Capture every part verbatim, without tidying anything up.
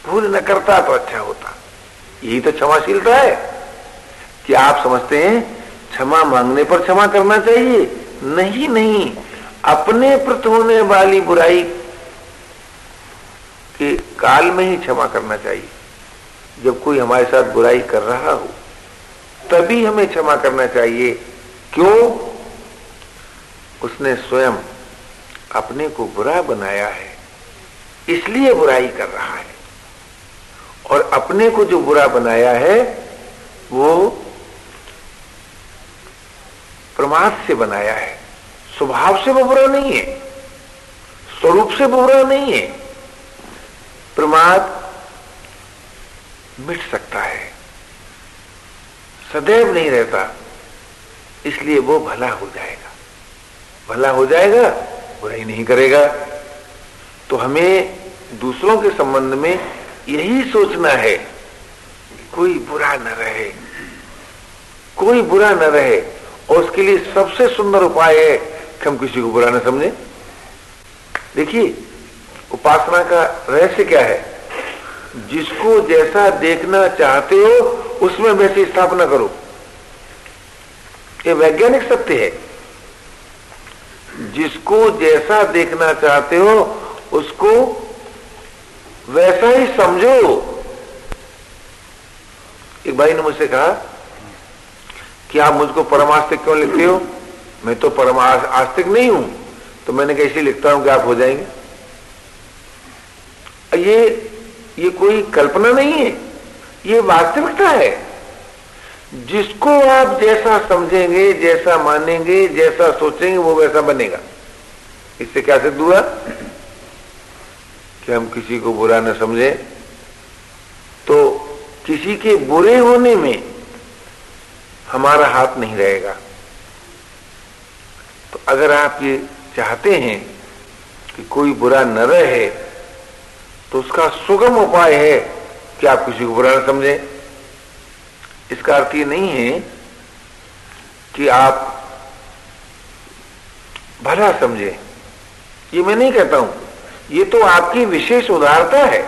भूल न करता तो अच्छा होता। यही तो क्षमाशीलता है। कि आप समझते हैं क्षमा मांगने पर क्षमा करना चाहिए? नहीं नहीं, अपने प्रति होने वाली बुराई के काल में ही क्षमा करना चाहिए। जब कोई हमारे साथ बुराई कर रहा हो तभी हमें क्षमा करना चाहिए। क्यों? उसने स्वयं अपने को बुरा बनाया है, इसलिए बुराई कर रहा है। और अपने को जो बुरा बनाया है वो प्रमाद से बनाया है। स्वभाव से वो बुरा नहीं है, स्वरूप से बुरा नहीं है। प्रमाद मिट सकता है, सदैव नहीं रहता, इसलिए वो भला हो जाएगा। भला हो जाएगा, बुराई नहीं करेगा। तो हमें दूसरों के संबंध में यही सोचना है, कोई बुरा न रहे, कोई बुरा न रहे। और उसके लिए सबसे सुंदर उपाय है कि हम किसी को बुरा न समझें। देखिए, उपासना का रहस्य क्या है? जिसको जैसा देखना चाहते हो उसमें वैसी स्थापना करो। ये वैज्ञानिक सत्य है। जिसको जैसा देखना चाहते हो उसको वैसा ही समझो। एक भाई ने मुझसे कहा कि आप मुझको परम आस्तिक क्यों लिखते हो? मैं तो परम आस्तिक नहीं हूं। तो मैंने कैसे लिखता हूं कि आप हो जाएंगे। ये ये कोई कल्पना नहीं है, ये वास्तविकता है। जिसको आप जैसा समझेंगे, जैसा मानेंगे, जैसा सोचेंगे, वो वैसा बनेगा। इससे क्या सिद्ध हुआ कि हम किसी को बुरा न समझें, तो किसी के बुरे होने में हमारा हाथ नहीं रहेगा। तो अगर आप ये चाहते हैं कि कोई बुरा न रहे, तो उसका सुगम उपाय है कि आप किसी को बुरा न समझें। इसका अर्थ ये नहीं है कि आप भला समझें, ये मैं नहीं कहता हूं। ये तो आपकी विशेष उदारता है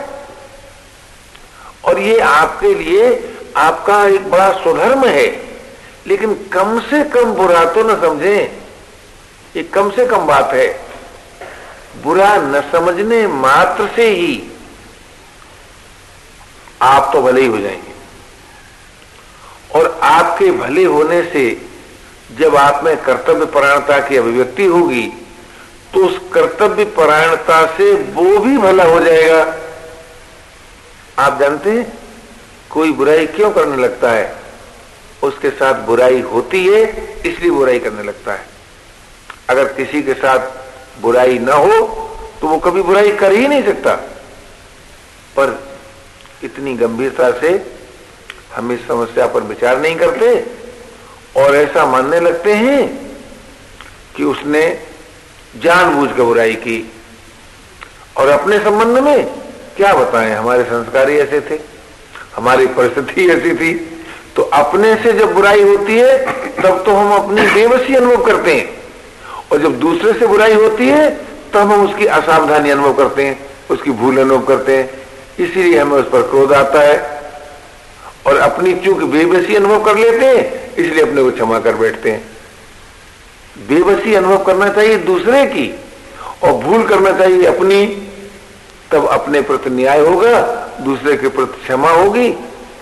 और ये आपके लिए आपका एक बड़ा सुधर्म है। लेकिन कम से कम बुरा तो न समझें, ये कम से कम बात है। बुरा न समझने मात्र से ही आप तो भले ही हो जाएंगे। और आपके भले होने से जब आप में कर्तव्य परायणता की अभिव्यक्ति होगी तो उस कर्तव्य परायणता से वो भी भला हो जाएगा। आप जानते हैं कोई बुराई क्यों करने लगता है? उसके साथ बुराई होती है इसलिए बुराई करने लगता है। अगर किसी के साथ बुराई ना हो तो वो कभी बुराई कर ही नहीं सकता। पर इतनी गंभीरता से हम इस समस्या पर विचार नहीं करते और ऐसा मानने लगते हैं कि उसने जानबूझकर बुराई की। और अपने संबंध में क्या बताएं, हमारे संस्कार ही ऐसे थे, हमारी परिस्थिति ऐसी थी। तो अपने से जब बुराई होती है तब तो हम अपनी बेबसी अनुभव करते हैं, और जब दूसरे से बुराई होती है तब हम उसकी असावधानी अनुभव करते हैं, उसकी भूल अनुभव करते हैं। इसीलिए हमें उस पर क्रोध आता है और अपनी चूक बेबसी अनुभव कर लेते हैं, इसलिए अपने को क्षमा कर बैठते हैं। बेबसी अनुभव करना चाहिए दूसरे की और भूल करना चाहिए अपनी। तब अपने प्रति न्याय होगा, दूसरे के प्रति क्षमा होगी।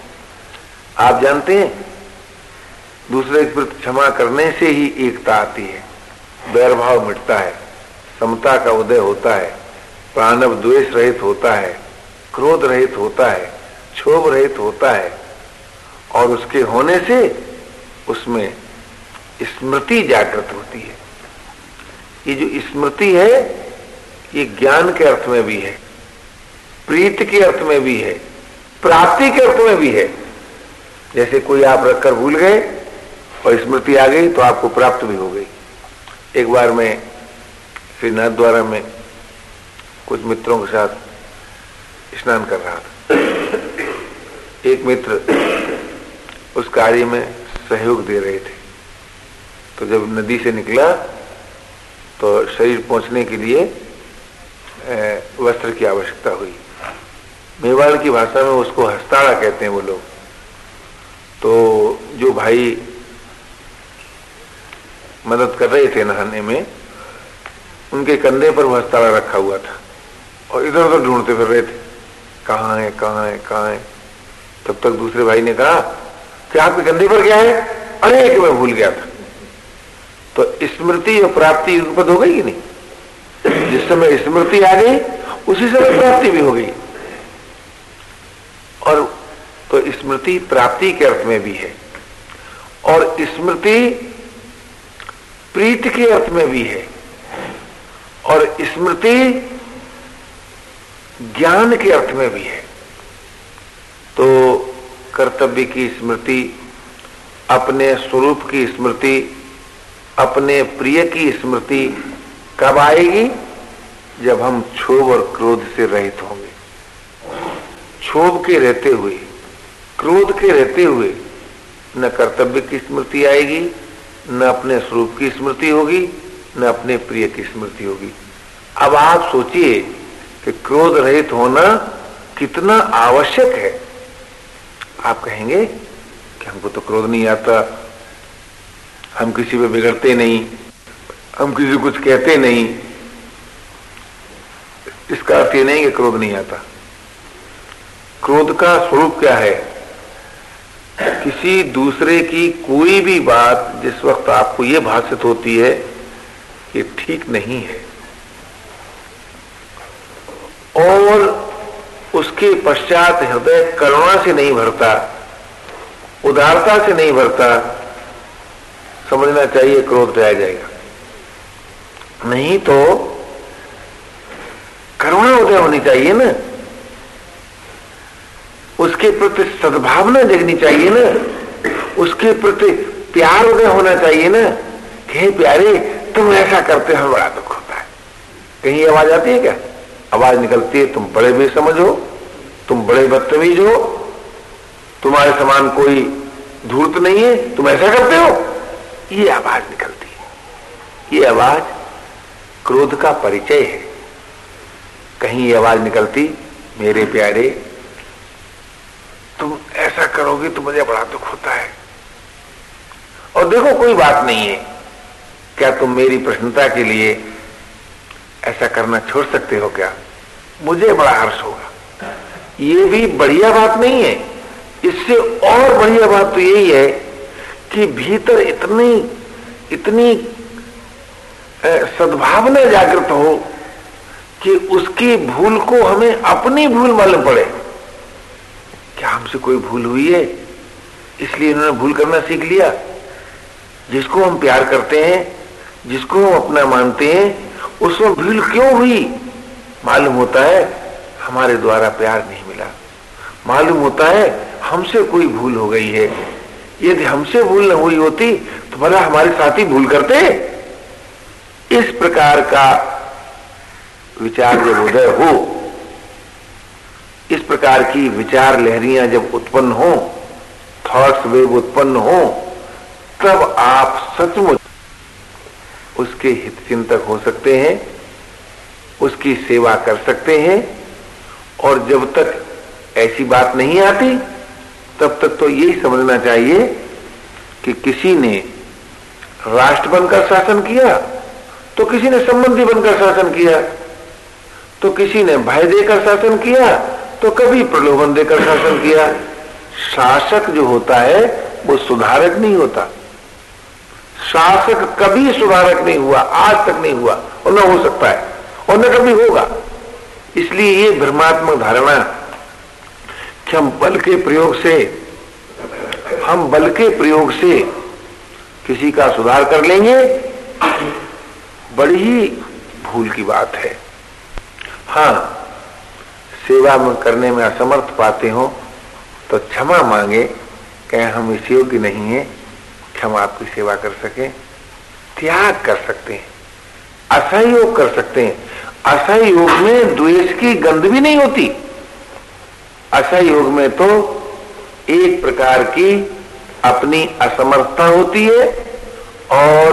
आप जानते हैं दूसरे के प्रति क्षमा करने से ही एकता आती है, वैरभाव मिटता है, समता का उदय होता है, प्राणव द्वेष रहित होता है, क्रोध रहित होता है, क्षोभ रहित होता है। और उसके होने से उसमें स्मृति जागृत होती है। ये जो स्मृति है ये ज्ञान के अर्थ में भी है, प्रीति के अर्थ में भी है, प्राप्ति के अर्थ में भी है। जैसे कोई आप रखकर भूल गए और स्मृति आ गई तो आपको प्राप्त भी हो गई। एक बार मैं श्री नाथद्वारा में कुछ मित्रों के साथ स्नान कर रहा था। एक मित्र उस कार्य में सहयोग दे रहे थे। तो जब नदी से निकला तो शरीर पहुंचने के लिए वस्त्र की आवश्यकता हुई। मेवाड़ की भाषा में उसको हस्ताड़ा कहते हैं वो लोग। तो जो भाई मदद कर रहे थे नहाने में, उनके कंधे पर वो हस्ताड़ा रखा हुआ था और इधर उधर ढूंढते फिर रहे थे, कहाँ है कहाँ है कहाँ है। तब तक दूसरे भाई ने कहा कि आपके कंधे पर क्या है? अरे कि मैं भूल गया था। तो स्मृति और प्राप्ति युगपद हो गई कि नहीं? जिस समय स्मृति आ गई उसी समय प्राप्ति भी हो गई। और तो स्मृति प्राप्ति के अर्थ में भी है और स्मृति प्रीति के अर्थ में भी है और स्मृति ज्ञान के अर्थ में भी है। तो कर्तव्य की स्मृति, अपने स्वरूप की स्मृति, अपने प्रिय की स्मृति कब आएगी? जब हम क्षोभ और क्रोध से रहित होंगे। क्षोभ के रहते हुए, क्रोध के रहते हुए न कर्तव्य की स्मृति आएगी, न अपने स्वरूप की स्मृति होगी, न अपने प्रिय की स्मृति होगी। अब आप सोचिए कि क्रोध रहित होना कितना आवश्यक है। आप कहेंगे कि हमको तो क्रोध नहीं आता, हम किसी पे बिगड़ते नहीं, हम किसी को कुछ कहते नहीं। इसका अर्थ ये नहीं कि क्रोध नहीं आता। क्रोध का स्वरूप क्या है? किसी दूसरे की कोई भी बात जिस वक्त आपको ये भाषित होती है कि ठीक नहीं है और उसके पश्चात हृदय करुणा से नहीं भरता, उदारता से नहीं भरता, समझना चाहिए क्रोध पे आ जाएगा। नहीं तो करुणा उदय होनी चाहिए ना, उसके प्रति सद्भावना जगनी चाहिए ना, उसके प्रति प्यार उदय होना चाहिए ना कि हे प्यारे तुम ऐसा करते हो बड़ा दुख होता है। कहीं आवाज आती है क्या? आवाज निकलती है तुम बड़े बेसमझ हो, तुम बड़े बदतमीज हो, तुम्हारे समान कोई धूर्त नहीं है, तुम ऐसा करते हो। ये आवाज निकलती है। ये आवाज क्रोध का परिचय है। कहीं ये आवाज निकलती मेरे प्यारे तुम ऐसा करोगे तो मुझे बड़ा दुख होता है। और देखो कोई बात नहीं है, क्या तुम मेरी प्रसन्नता के लिए ऐसा करना छोड़ सकते हो क्या? मुझे बड़ा हर्ष होगा। ये भी बढ़िया बात नहीं है। इससे और बढ़िया बात तो यही है कि भीतर इतनी इतनी सद्भावना जागृत हो कि उसकी भूल को हमें अपनी भूल मालूम पड़े। क्या हमसे कोई भूल हुई है इसलिए इन्होंने भूल करना सीख लिया? जिसको हम प्यार करते हैं, जिसको हम अपना मानते हैं, उसमें भूल क्यों हुई? मालूम होता है हमारे द्वारा प्यार नहीं मिला, मालूम होता है हमसे कोई भूल हो गई है। यदि हमसे भूल न हुई होती तो भला हमारे साथी भूल करते। इस प्रकार का विचार जब उदय हो, इस प्रकार की विचार लहरियां जब उत्पन्न हो, थॉट्स वेव उत्पन्न हो, तब आप सचमुच उसके हित चिंतक हो सकते हैं, उसकी सेवा कर सकते हैं। और जब तक ऐसी बात नहीं आती तब तक तो यही समझना चाहिए कि किसी ने राष्ट्र बनकर शासन किया तो किसी ने संबंधी बनकर शासन किया, तो किसी ने भय देकर शासन किया तो कभी प्रलोभन देकर शासन किया। शासक जो होता है वो सुधारक नहीं होता। शासक कभी सुधारक नहीं हुआ, आज तक नहीं हुआ और न हो सकता है और न कभी होगा। इसलिए ये भ्रमात्मक धारणा कि हम बल के प्रयोग से हम बल के प्रयोग से किसी का सुधार कर लेंगे, बड़ी ही भूल की बात है। हाँ, सेवा में करने में असमर्थ पाते हो तो क्षमा मांगे, कहें हम इस योग्य नहीं है कि हम आपकी सेवा कर सकें। त्याग कर सकते हैं, असहयोग कर सकते हैं। असहयोग में द्वेष की गंध भी नहीं होती। असहयोग में तो एक प्रकार की अपनी असमर्थता होती है और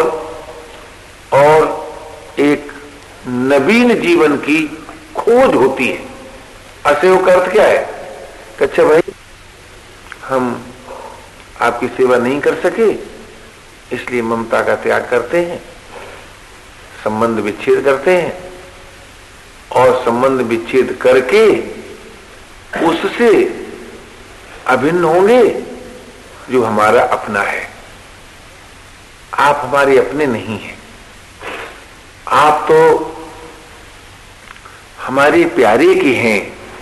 और एक नवीन जीवन की खोज होती है। असहयोग का अर्थ क्या है? अच्छा भाई, हम आपकी सेवा नहीं कर सके, इसलिए ममता का त्याग करते हैं, संबंध विच्छेद करते हैं, और संबंध विच्छेद करके उससे अभिन्न होंगे जो हमारा अपना है। आप हमारे अपने नहीं हैं, आप तो हमारे प्यारे के हैं,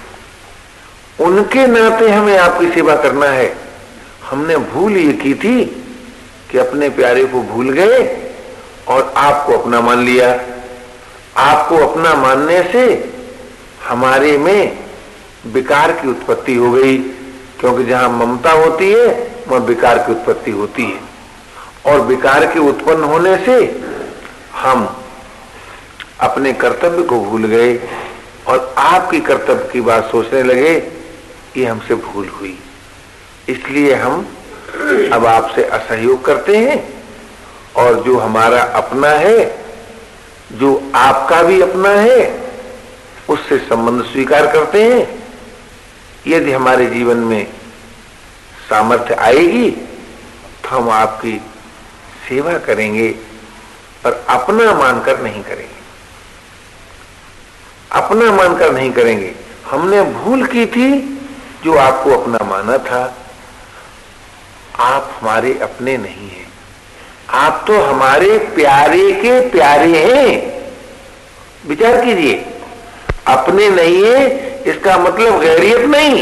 उनके नाते हमें आपकी सेवा करना है। हमने भूल ये की थी कि अपने प्यारे को भूल गए और आपको अपना मान लिया। आपको अपना मानने से हमारे में विकार की उत्पत्ति हो गई, क्योंकि जहां ममता होती है वहां विकार की उत्पत्ति होती है, और विकार के उत्पन्न होने से हम अपने कर्तव्य को भूल गए और आपकी कर्तव्य की बात सोचने लगे। ये हमसे भूल हुई, इसलिए हम अब आपसे असहयोग करते हैं, और जो हमारा अपना है, जो आपका भी अपना है, उससे संबंध स्वीकार करते हैं। यदि हमारे जीवन में सामर्थ्य आएगी तो हम आपकी सेवा करेंगे, पर अपना मानकर नहीं करेंगे, अपना मानकर नहीं करेंगे। हमने भूल की थी जो आपको अपना माना था। आप हमारे अपने नहीं हैं, आप तो हमारे प्यारे के प्यारे हैं। विचार कीजिए, अपने नहीं है इसका मतलब गैरियत नहीं,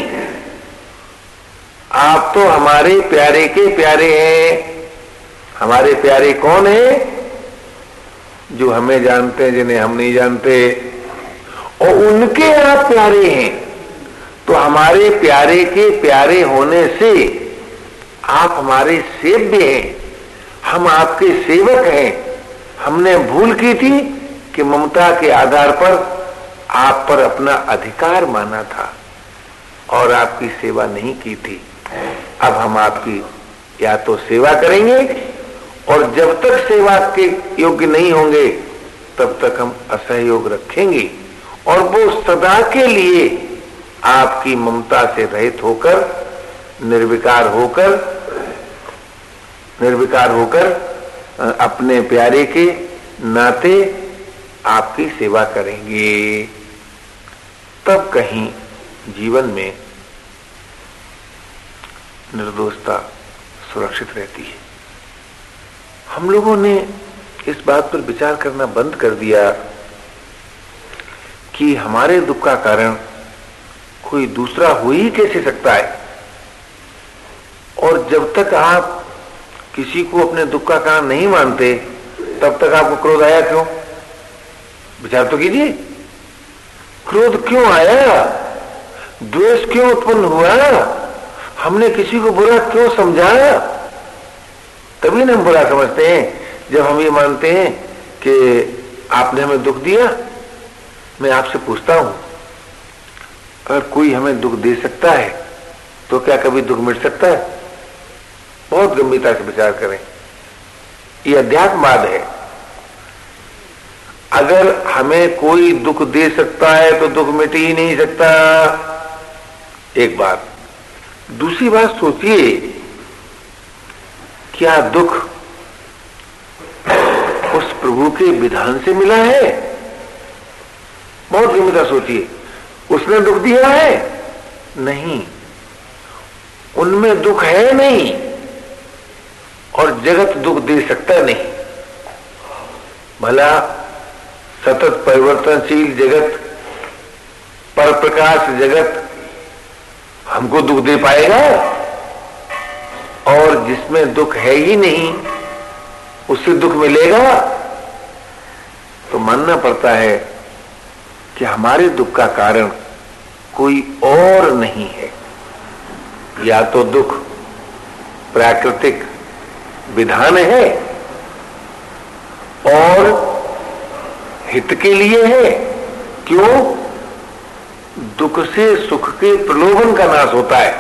आप तो हमारे प्यारे के प्यारे हैं। हमारे प्यारे कौन है? जो हमें जानते हैं, जिन्हें हम नहीं जानते, और उनके आप प्यारे हैं। तो हमारे प्यारे के प्यारे होने से आप हमारे सेव्य हैं, हम आपके सेवक हैं। हमने भूल की थी कि ममता के आधार पर आप पर अपना अधिकार माना था और आपकी सेवा नहीं की थी। अब हम आपकी या तो सेवा करेंगे, और जब तक सेवा के योग्य नहीं होंगे तब तक हम असहयोग रखेंगे, और वो सदा के लिए आपकी ममता से रहित होकर, निर्विकार होकर निर्विकार होकर अपने प्यारे के नाते आपकी सेवा करेंगे। तब कहीं जीवन में निर्दोषता सुरक्षित रहती है। हम लोगों ने इस बात पर विचार करना बंद कर दिया कि हमारे दुख का कारण कोई दूसरा हो ही कैसे सकता है, और जब तक आप किसी को अपने दुख का कारण नहीं मानते तब तक आपको क्रोध आया क्यों? विचार तो कीजिए, क्रोध क्यों आया, द्वेष क्यों उत्पन्न हुआ, हमने किसी को बुरा क्यों समझा? तभी ना हम बुरा समझते हैं जब हम ये मानते हैं कि आपने हमें दुख दिया। मैं आपसे पूछता हूं, अगर कोई हमें दुख दे सकता है तो क्या कभी दुख मिट सकता है? बहुत गंभीरता से विचार करें, ये अध्यात्मवाद है। अगर हमें कोई दुख दे सकता है तो दुख मिट ही नहीं सकता, एक बात। दूसरी बात सोचिए, क्या दुख उस प्रभु के विधान से मिला है? बहुत गंभीरता सोचिए, उसने दुख दिया है? नहीं, उनमें दुख है नहीं, और जगत दुख दे सकता नहीं। भला सतत परिवर्तनशील जगत, पर प्रकाश जगत हमको दुख दे पाएगा? और जिसमें दुख है ही नहीं उससे दुख मिलेगा? तो मानना पड़ता है कि हमारे दुख का कारण कोई और नहीं है। या तो दुख प्राकृतिक विधान है और हित के लिए है। क्यों? दुख से सुख के प्रलोभन का नाश होता है।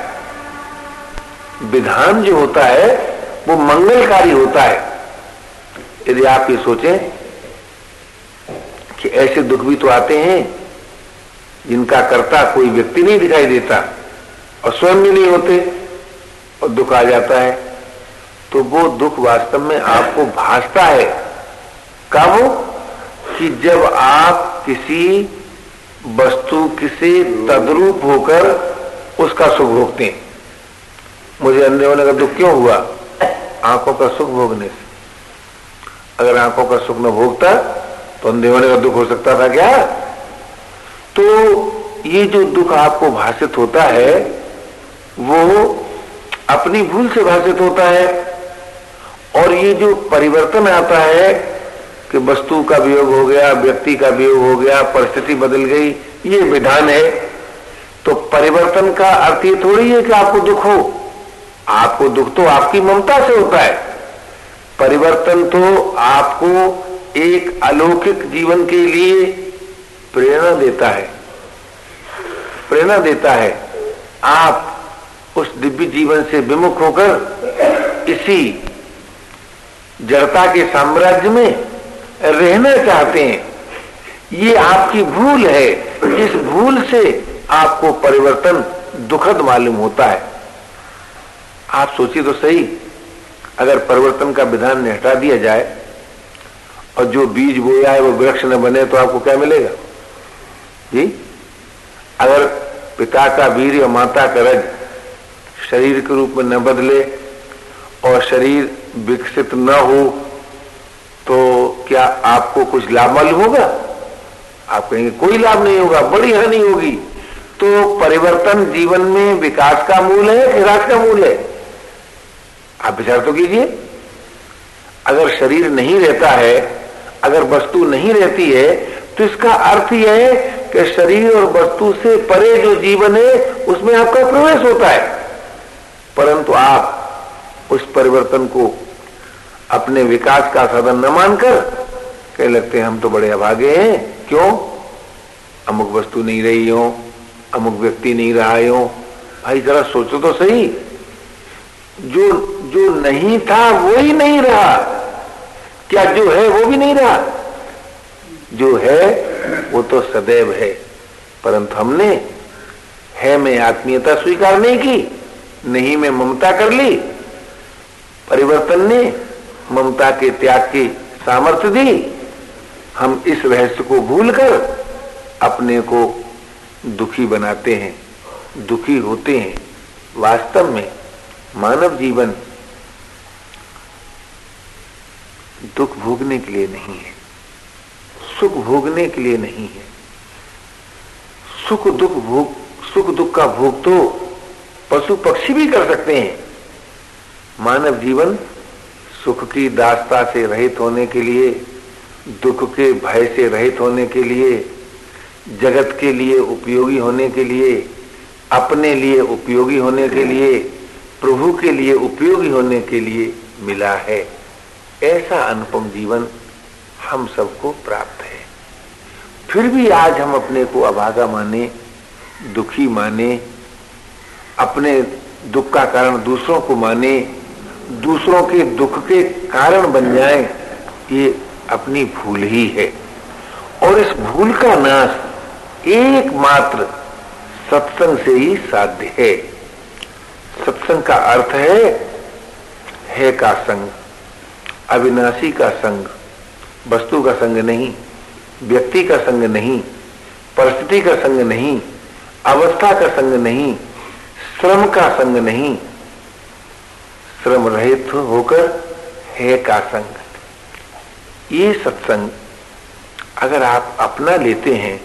विधान जो होता है वो मंगलकारी होता है। यदि आप ये सोचें कि ऐसे दुख भी तो आते हैं जिनका कर्ता कोई व्यक्ति नहीं दिखाई देता और स्वयं भी नहीं होते और दुख आ जाता है, तो वो दुख वास्तव में आपको भासता है। कब? कि जब आप किसी वस्तु से तद्रूप होकर उसका सुख भोगते हैं। मुझे अंधे होने का दुख क्यों हुआ? आंखों का सुख भोगने से। अगर आंखों का सुख न भोगता तो अंधे होने का दुख हो सकता था क्या? तो ये जो दुख आपको भाषित होता है वो अपनी भूल से भाषित होता है। और ये जो परिवर्तन आता है कि वस्तु का वियोग हो गया, व्यक्ति का वियोग हो गया, परिस्थिति बदल गई, ये विधान है। तो परिवर्तन का अर्थ ये थोड़ी है कि आपको दुख हो। आपको दुख तो आपकी ममता से होता है। परिवर्तन तो आपको एक अलौकिक जीवन के लिए प्रेरणा देता है, प्रेरणा देता है। आप उस दिव्य जीवन से विमुख होकर इसी जड़ता के साम्राज्य में रहना चाहते हैं। ये आपकी भूल है। इस भूल से आपको परिवर्तन दुखद मालूम होता है। आप सोचिए तो सही, अगर परिवर्तन का विधान हटा दिया जाए और जो बीज बोया है वो वृक्ष न बने तो आपको क्या मिलेगा जी? अगर पिता का वीर्य और माता का रज शरीर के रूप में न बदले और शरीर विकसित न हो तो क्या आपको कुछ लाभ मालूम होगा? आप कहेंगे कोई लाभ नहीं होगा, बड़ी हानि होगी। तो परिवर्तन जीवन में विकास का मूल है, विनाश का मूल है? आप विचार तो कीजिए। अगर शरीर नहीं रहता है, अगर वस्तु नहीं रहती है, तो इसका अर्थ यह है कि शरीर और वस्तु से परे जो जीवन है उसमें आपका प्रवेश होता है। परंतु आप उस परिवर्तन को अपने विकास का साधन न मानकर कहने लगते हैं हम तो बड़े अभागे हैं। क्यों? अमुक वस्तु नहीं रही हो, अमुक व्यक्ति नहीं रहा हो। भाई जरा सोचो तो सही, जो जो नहीं था वो ही नहीं रहा, क्या जो है वो भी नहीं रहा? जो है वो तो सदैव है, परंतु हमने है में आत्मीयता स्वीकार नहीं की, नहीं में ममता कर ली। परिवर्तन ने ममता के त्याग की सामर्थ्य दी। हम इस रहस्य को भूलकर अपने को दुखी बनाते हैं, दुखी होते हैं। वास्तव में मानव जीवन दुख भोगने के लिए नहीं है, सुख भोगने के लिए नहीं है। सुख दुख भोग सुख दुख का भोग तो पशु पक्षी भी कर सकते हैं। मानव जीवन सुख की दास्ता से रहित होने के लिए, दुख के भय से रहित होने के लिए, जगत के लिए उपयोगी होने के लिए, अपने लिए उपयोगी होने के लिए, प्रभु के लिए उपयोगी होने के लिए मिला है। ऐसा अनुपम जीवन हम सबको प्राप्त है। फिर भी आज हम अपने को अभागा माने, दुखी माने, अपने दुख का कारण दूसरों को माने, दूसरों के दुख के कारण बन जाए, ये अपनी भूल ही है। और इस भूल का नाश एकमात्र सत्संग से ही साध्य है। सत्संग का अर्थ है है का संग, अविनाशी का संग, वस्तु का संग नहीं, व्यक्ति का संग नहीं, परिस्थिति का संग नहीं, अवस्था का संग नहीं, श्रम का संग नहीं, श्रम रहित होकर है का संग। ये सत्संग अगर आप अपना लेते हैं,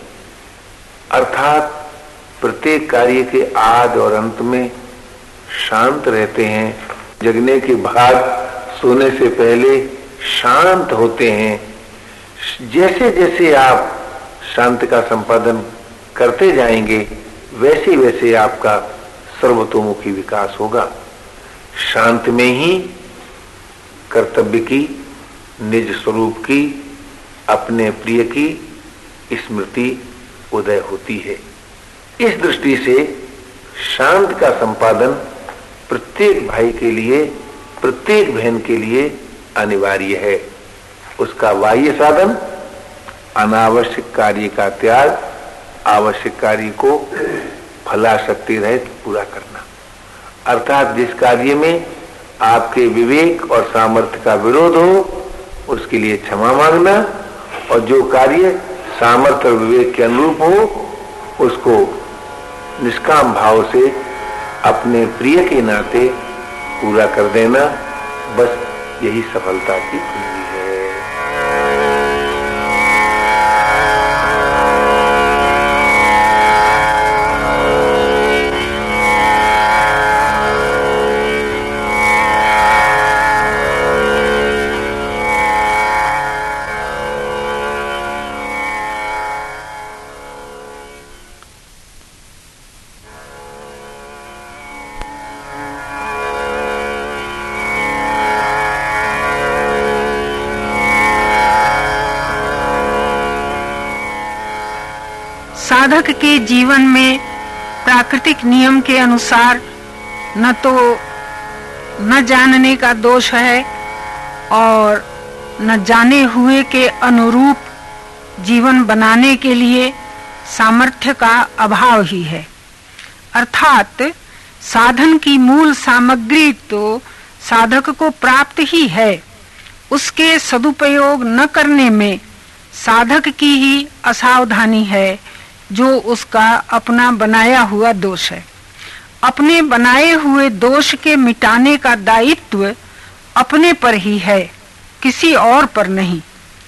अर्थात प्रत्येक कार्य के आदि और अंत में शांत रहते हैं, जगने के बाद सोने से पहले शांत होते हैं, जैसे जैसे आप शांति का संपादन करते जाएंगे वैसे वैसे आपका सर्वतोमुखी विकास होगा। शांत में ही कर्तव्य की, निज स्वरूप की, अपने प्रिय की स्मृति उदय होती है। इस दृष्टि से शांत का संपादन प्रत्येक भाई के लिए, प्रत्येक बहन के लिए अनिवार्य है। उसका बाह्य साधन अनावश्यक कार्य का त्याग, आवश्यक कार्य को फलाशक्ति रहित पूरा करना, अर्थात जिस कार्य में आपके विवेक और सामर्थ्य का विरोध हो उसके लिए क्षमा मांगना, और जो कार्य सामर्थ्य और विवेक के अनुरूप हो उसको निष्काम भाव से अपने प्रिय के नाते पूरा कर देना। बस यही सफलता की कुंजी है। साधक के जीवन में प्राकृतिक नियम के अनुसार न तो न जानने का दोष है और न जाने हुए के अनुरूप जीवन बनाने के लिए सामर्थ्य का अभाव ही है। अर्थात साधन की मूल सामग्री तो साधक को प्राप्त ही है, उसके सदुपयोग न करने में साधक की ही असावधानी है, जो उसका अपना बनाया हुआ दोष है। अपने बनाए हुए दोष के मिटाने का दायित्व अपने पर ही है, किसी और पर नहीं।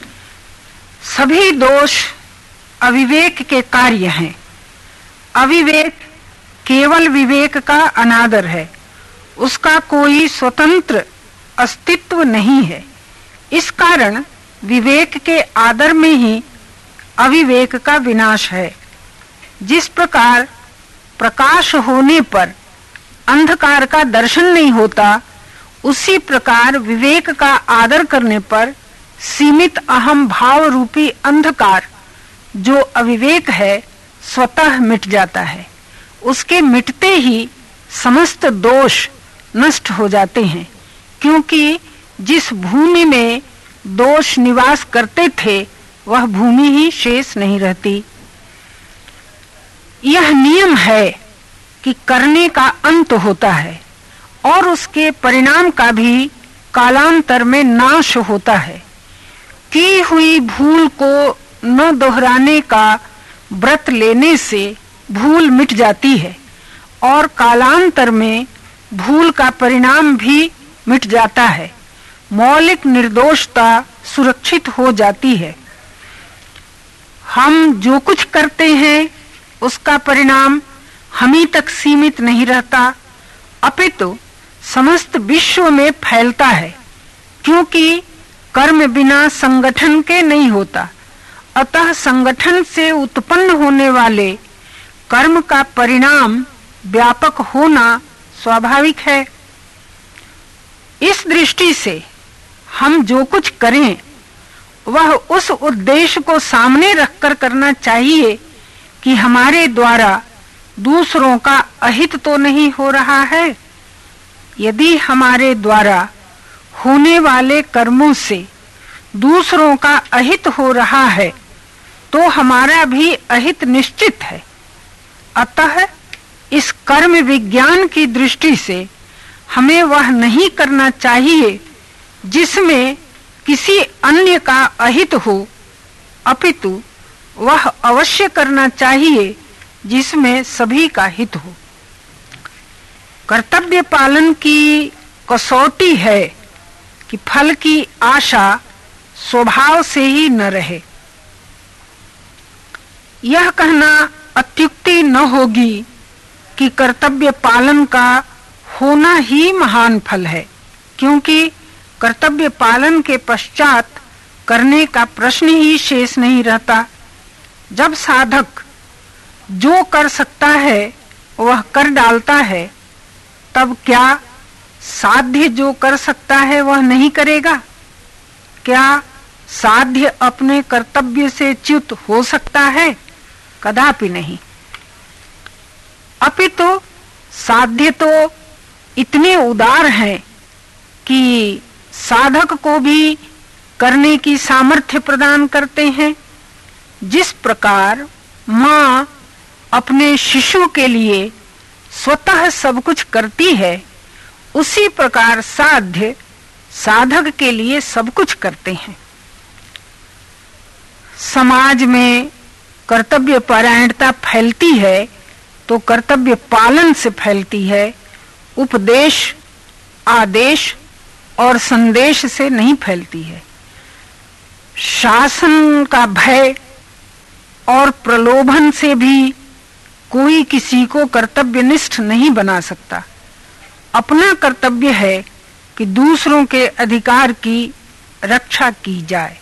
सभी दोष अविवेक के कार्य हैं। अविवेक केवल विवेक का अनादर है, उसका कोई स्वतंत्र अस्तित्व नहीं है। इस कारण विवेक के आदर में ही अविवेक का विनाश है। जिस प्रकार प्रकाश होने पर अंधकार का दर्शन नहीं होता, उसी प्रकार विवेक का आदर करने पर सीमित अहम भाव रूपी अंधकार जो अविवेक है स्वतः मिट जाता है। उसके मिटते ही समस्त दोष नष्ट हो जाते हैं, क्योंकि जिस भूमि में दोष निवास करते थे वह भूमि ही शेष नहीं रहती। यह नियम है कि करने का अंत होता है और उसके परिणाम का भी कालांतर में नाश होता है। की हुई भूल को न दोहराने का व्रत लेने से भूल मिट जाती है और कालांतर में भूल का परिणाम भी मिट जाता है। मौलिक निर्दोषता सुरक्षित हो जाती है। हम जो कुछ करते हैं उसका परिणाम हम ही तक सीमित नहीं रहता, अपितु समस्त विश्व में फैलता है, क्योंकि कर्म बिना संगठन के नहीं होता। अतः संगठन से उत्पन्न होने वाले कर्म का परिणाम व्यापक होना स्वाभाविक है। इस दृष्टि से हम जो कुछ करें वह उस उद्देश्य को सामने रखकर करना चाहिए कि हमारे द्वारा दूसरों का अहित तो नहीं हो रहा है। यदि हमारे द्वारा होने वाले कर्मों से दूसरों का अहित हो रहा है तो हमारा भी अहित निश्चित है। अतः इस कर्म विज्ञान की दृष्टि से हमें वह नहीं करना चाहिए जिसमें किसी अन्य का अहित हो, अपितु वह अवश्य करना चाहिए जिसमें सभी का हित हो। कर्तव्य पालन की कसौटी है कि फल की आशा स्वभाव से ही न रहे। यह कहना अत्युक्ति न होगी कि कर्तव्य पालन का होना ही महान फल है, क्योंकि कर्तव्य पालन के पश्चात करने का प्रश्न ही शेष नहीं रहता। जब साधक जो कर सकता है वह कर डालता है, तब क्या साध्य जो कर सकता है वह नहीं करेगा? क्या साध्य अपने कर्तव्य से च्युत हो सकता है? कदापि नहीं। अपितु तो साध्य तो इतने उदार हैं कि साधक को भी करने की सामर्थ्य प्रदान करते हैं। जिस प्रकार माँ अपने शिशु के लिए स्वतः सब कुछ करती है, उसी प्रकार साध्य साधक के लिए सब कुछ करते हैं। समाज में कर्तव्य परायणता फैलती है तो कर्तव्य पालन से फैलती है, उपदेश, आदेश और संदेश से नहीं फैलती है। शासन का भय और प्रलोभन से भी कोई किसी को कर्तव्यनिष्ठ नहीं बना सकता। अपना कर्तव्य है कि दूसरों के अधिकार की रक्षा की जाए।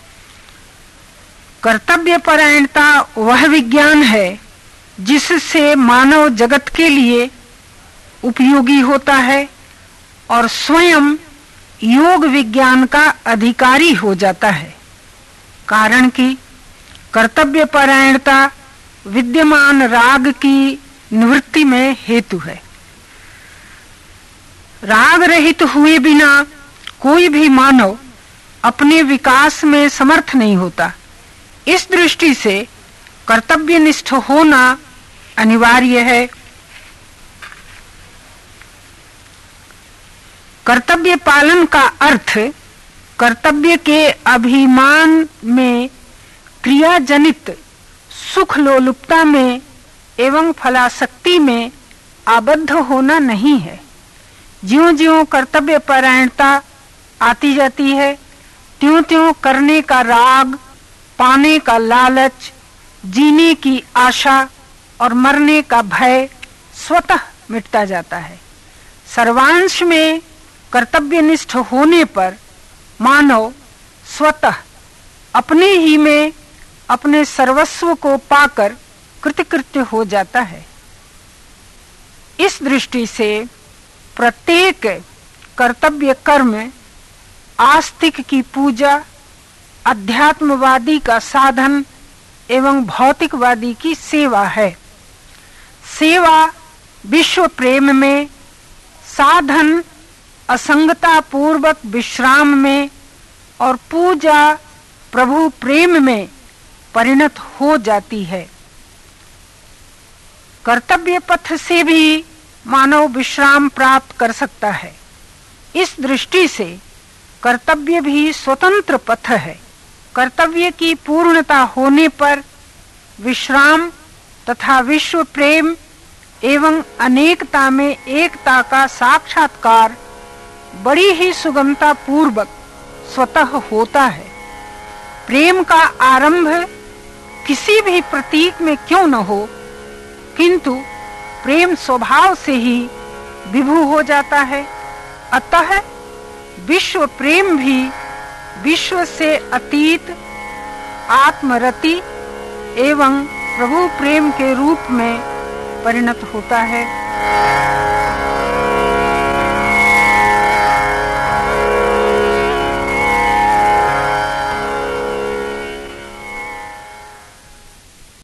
कर्तव्य परायणता वह विज्ञान है जिससे मानव जगत के लिए उपयोगी होता है और स्वयं योग विज्ञान का अधिकारी हो जाता है। कारण कि कर्तव्य परायणता विद्यमान राग की निवृत्ति में हेतु है। राग रहित हुए बिना कोई भी मानव अपने विकास में समर्थ नहीं होता। इस दृष्टि से कर्तव्यनिष्ठ होना अनिवार्य है। कर्तव्य पालन का अर्थ कर्तव्य के अभिमान में, क्रियाजनित सुख लोलुपता में एवं फलासक्ति में आबद्ध होना नहीं है। ज्यों ज्यों कर्तव्य परायणता आती जाती है, त्यों त्यों करने का राग, पाने का लालच, जीने की आशा और मरने का भय स्वतः मिटता जाता है। सर्वांश में कर्तव्यनिष्ठ होने पर मानव स्वतः अपने ही में अपने सर्वस्व को पाकर कृतकृत्य हो जाता है। इस दृष्टि से प्रत्येक कर्तव्य कर्म आस्तिक की पूजा, अध्यात्मवादी का साधन एवं भौतिकवादी की सेवा है। सेवा विश्व प्रेम में, साधन असंगता पूर्वक विश्राम में और पूजा प्रभु प्रेम में परिणत हो जाती है। कर्तव्य पथ से भी मानव विश्राम प्राप्त कर सकता है। इस दृष्टि से कर्तव्य भी स्वतंत्र पथ है। कर्तव्य की पूर्णता होने पर विश्राम तथा विश्व प्रेम एवं अनेकता में एकता का साक्षात्कार बड़ी ही सुगमता पूर्वक स्वतः होता है। प्रेम का आरंभ किसी भी प्रतीक में क्यों न हो, किंतु प्रेम स्वभाव से ही विभु हो जाता है। अतः विश्व प्रेम भी विश्व से अतीत आत्मरति एवं प्रभु प्रेम के रूप में परिणत होता है।